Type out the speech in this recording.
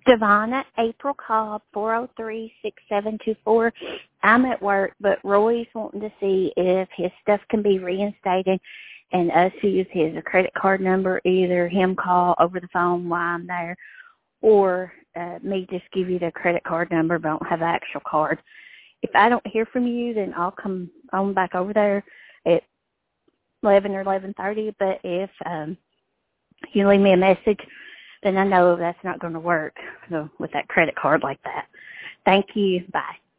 Devonna, April Cobb, 403-6724. I'm at work, but Roy's wanting to see if his stuff can be reinstated and us use his credit card number, either him call over the phone while I'm there or me just give you the credit card number but don't have the actual card. If I don't hear from you, then I'll come on back over there at 11 or 11:30. But if you leave me a message, then I know that's not going to work with that credit card like that. Thank you. Bye.